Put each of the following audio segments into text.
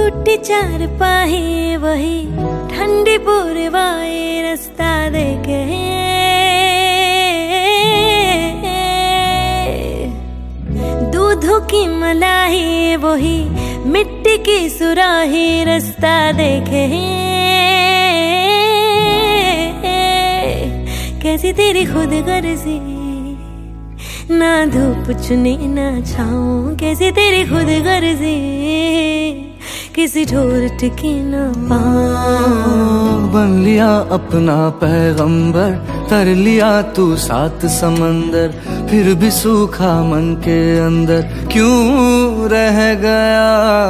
टूटी चारपाई वही ठंडी पूर्वाए रास्ता देखे, दूधों की मलाई वही मिट्टी की सुराही रास्ता देखे। कैसी तेरी खुद गर्जी, ना धूप चुनी ना छाऊं, कैसी तेरी खुद गर्जी, किसी ठोर टिकी ना पाऊं। बन लिया अपना पैगंबर, तर लिया तू सात समंदर, फिर भी सूखा मन के अंदर क्यों रह गया।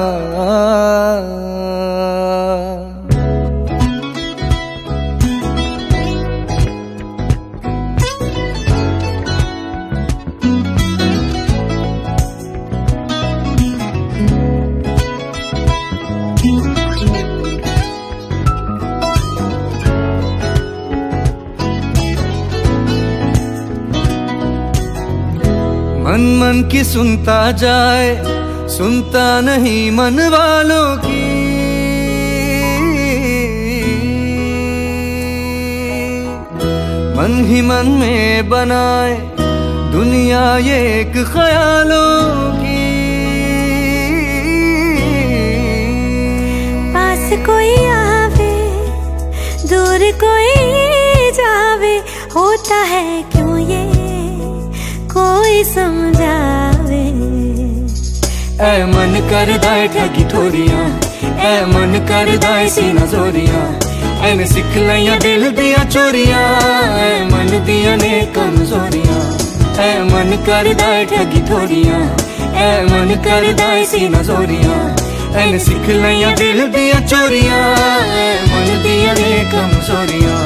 मन मन की सुनता जाए, सुनता नहीं मन वालों की। मन ही मन में बनाए दुनिया ये एक ख्यालों की। पास कोई आवे दूर कोई जावे, होता है क्यों ये कोई समझावे। ऐ मन कर दाए ठगी ठोरियां, ऐ मन कर दाए सीना जोरियां, ऐने सिख लिया दिल दिया चोरियां, ऐ मन दिया ने कमजोरियां। ऐ मन कर दाए ठगी ठोरियां, ऐ मन कर दाए सीना जोरियां, ऐने सिख लिया दिल दिया चोरियां, ऐ मन दिया ने कमजोरियां।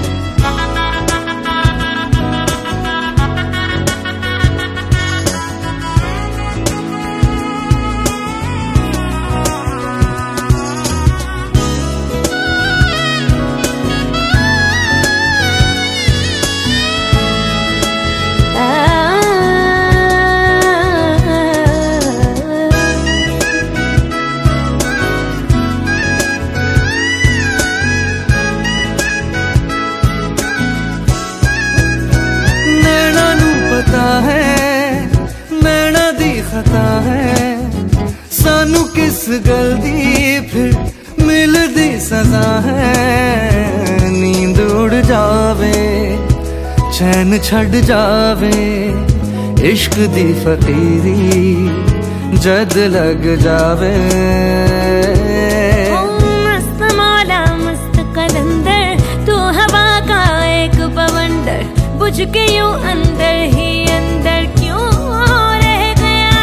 नैना दी खता है सानू किस गल दी फिर मिलदी सजा है। नींद उड़ जावे चैन छड़ जावे, इश्क दी फकीरी जद लग जावे। मस्त मौला मस्त कलंदर, तू हवा का एक बवंडर, बुझ के यूं अंदर ही अंदर क्यों रह गया।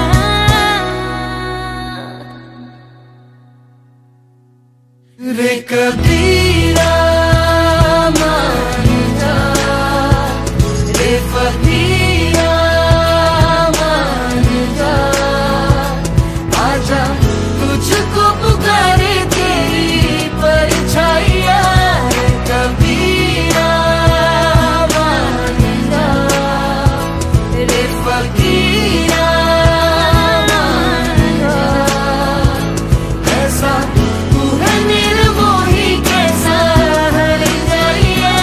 रे कबीरा मान जा, रे फकीरा मान जा, आजा तुझको पुकारे तेरी परछाइयां। रे कबीरा फकीरा ऐसा तू है निर्मोही कैसा हर जाइया।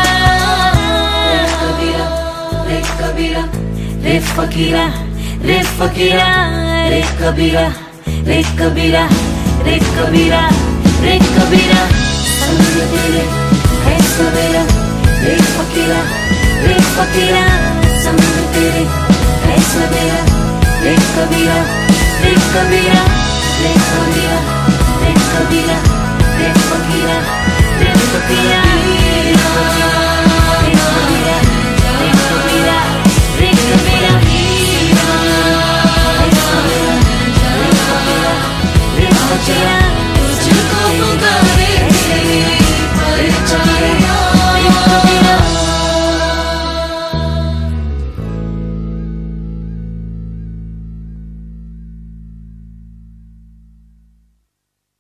रे कबीरा रे फकीरा रे फकीरा, रे कबीरा रे कबीरा रे कबीरा रे कबीरा, संग तेरे है सवेरा। रे फकीरा रे फकीरा, संग तेरे है सवेरा। रे कबीरा रे कबीरा रे कबीरा रे कबीरा रे फकीरा रे फकीरा, रे कबीरा रे कबीरा रे कबीरा रे कबीरा, रे सवेरा रे कबीरा रे फकीरा, तुझको पुकारे तेरी परछाइयां।